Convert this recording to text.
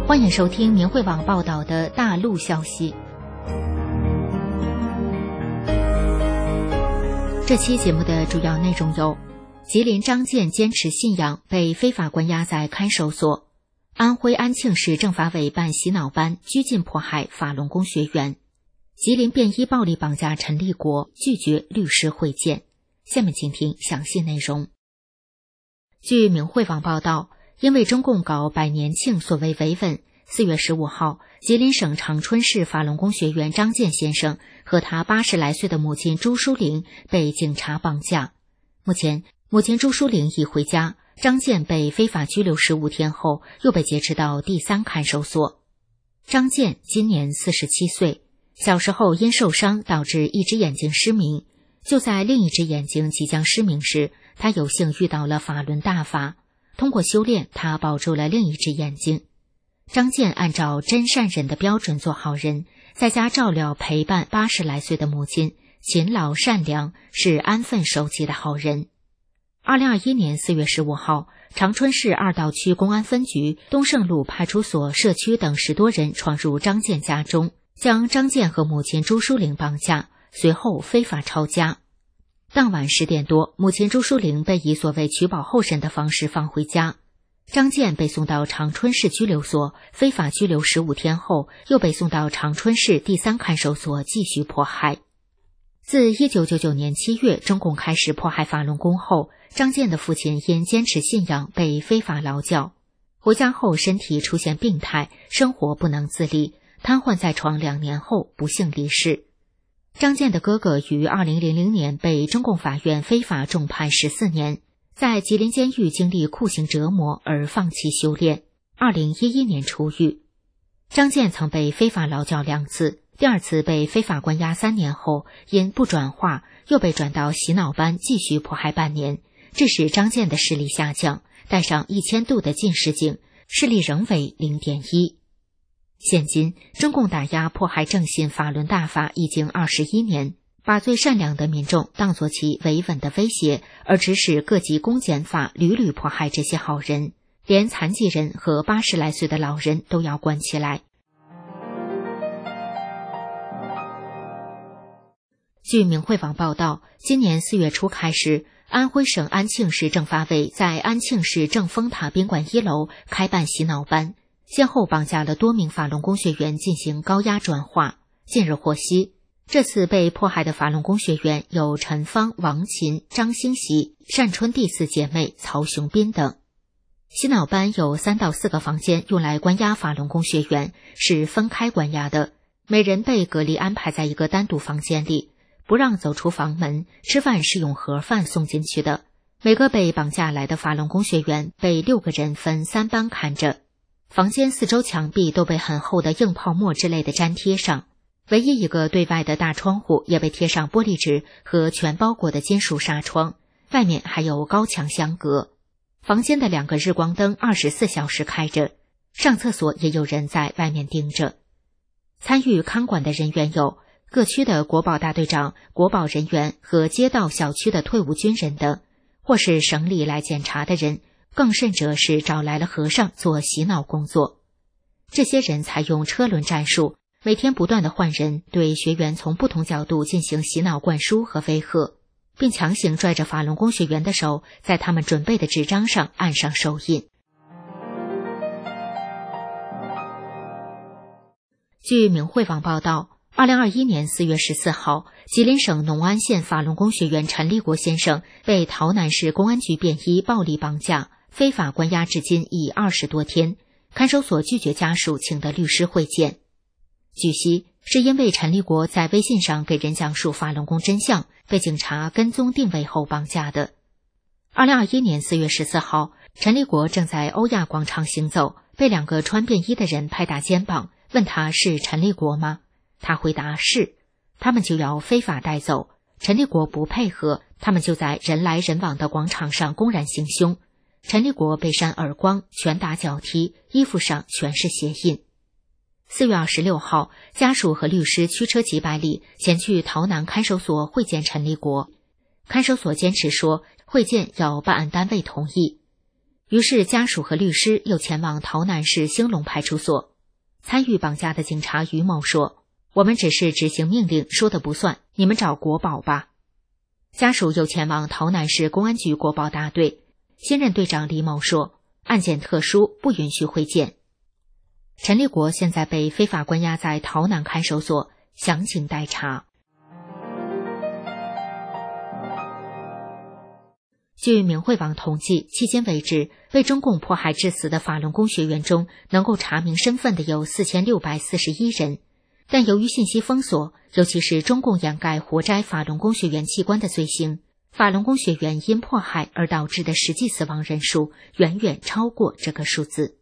欢迎收听明慧网报道的大陆消息。这期节目的主要内容有：吉林张建坚持信仰被非法关押在看守所；安徽安庆市政法委办洗脑班拘禁迫害法轮功学员；吉林便衣暴力绑架陈立国，拒绝律师会见。下面请听详细内容。据明慧网报道，因为中共搞百年庆所谓维稳，4月15号，吉林省长春市法轮功学员张建先生和他80来岁的母亲朱淑玲被警察绑架。目前，母亲朱淑玲已回家，张建被非法拘留15天后，又被劫持到第3看守所。张建今年47岁，小时候因受伤导致一只眼睛失明，就在另一只眼睛即将失明时，他有幸遇到了法轮大法，通过修炼，他保住了另一只眼睛。张建按照真善忍的标准做好人，在家照料陪伴80来岁的母亲，勤劳善良，是安分守己的好人。2021年4月15号，长春市二道区公安分局东胜路派出所社区等10多人闯入张建家中，将张建和母亲朱淑玲绑架，随后非法抄家。当晚10点多，母亲朱淑玲被以所谓取保候审的方式放回家。张建被送到长春市拘留所，非法拘留15天后，又被送到长春市第3看守所继续迫害。自1999年7月中共开始迫害法轮功后，张建的父亲因坚持信仰被非法劳教，回家后身体出现病态，生活不能自理，瘫痪在床2年后不幸离世。张建的哥哥于2000年被中共法院非法重判14年，在吉林监狱经历酷刑折磨而放弃修炼，2011年出狱。张建曾被非法劳教2次，第2次被非法关押3年后，因不转化又被转到洗脑班继续迫害半年，致使张建的视力下降，戴上1000度的近视镜，视力仍为 0.1。现今中共打压迫害正信法轮大法已经21年，把最善良的民众当作其维稳的威胁，而指使各级公检法屡屡迫害这些好人，连残疾人和80来岁的老人都要关起来。据明慧网报道，今年4月初开始，安徽省安庆市政法委在安庆市正丰塔宾馆1楼开办洗脑班，先后绑架了多名法轮功学员进行高压转化。近日获悉，这次被迫害的法轮功学员有陈芳、王琴、张兴喜、单春第4姐妹曹雄斌等。洗脑班有3到4个房间用来关押法轮功学员，是分开关押的，每人被隔离安排在一个单独房间里，不让走出房门，吃饭是用盒饭送进去的。每个被绑架来的法轮功学员被6个人分3班看着。房间4周墙壁都被很厚的硬泡沫之类的粘贴上，唯一一个对外的大窗户也被贴上玻璃纸和全包裹的金属纱窗，外面还有高墙相隔。房间的2个日光灯24小时开着，上厕所也有人在外面盯着。参与看管的人员有各区的国保大队长、国保人员和街道小区的退伍军人等，或是省里来检查的人，更甚者是找来了和尚做洗脑工作。这些人采用车轮战术，每天不断地换人，对学员从不同角度进行洗脑灌输和威吓，并强行拽着法轮功学员的手，在他们准备的纸张上按上手印。据明慧网报道，2021年4月14号，吉林省农安县法轮功学员陈立国先生被洮南市公安局便衣暴力绑架，非法关押至今已20多天，看守所拒绝家属请的律师会见。据悉，是因为陈立国在微信上给人讲述法轮功真相，被警察跟踪定位后绑架的。2021年4月14号，陈立国正在欧亚广场行走，被2个穿便衣的人拍打肩膀，问他是陈立国吗？他回答是，他们就要非法带走。陈立国不配合，他们就在人来人往的广场上公然行凶。陈立国被扇耳光、拳打脚踢，衣服上全是血印。4月26号，家属和律师驱车几百里前去洮南看守所会见陈立国。看守所坚持说，会见要办案单位同意。 于是家属和律师又前往洮南市兴隆派出所。参与绑架的警察于某说：“我们只是执行命令，说的不算，你们找国保吧。”家属又前往洮南市公安局国保大队，新任队长李某说：“案件特殊，不允许会见。”陈立国现在被非法关押在洮南看守所，详情待查。据明慧网统计，迄今为止，被中共迫害致死的法轮功学员中，能够查明身份的有4641人。但由于信息封锁，尤其是中共掩盖活摘法轮功学员器官的罪行，法轮功学员因迫害而导致的实际死亡人数远远超过这个数字。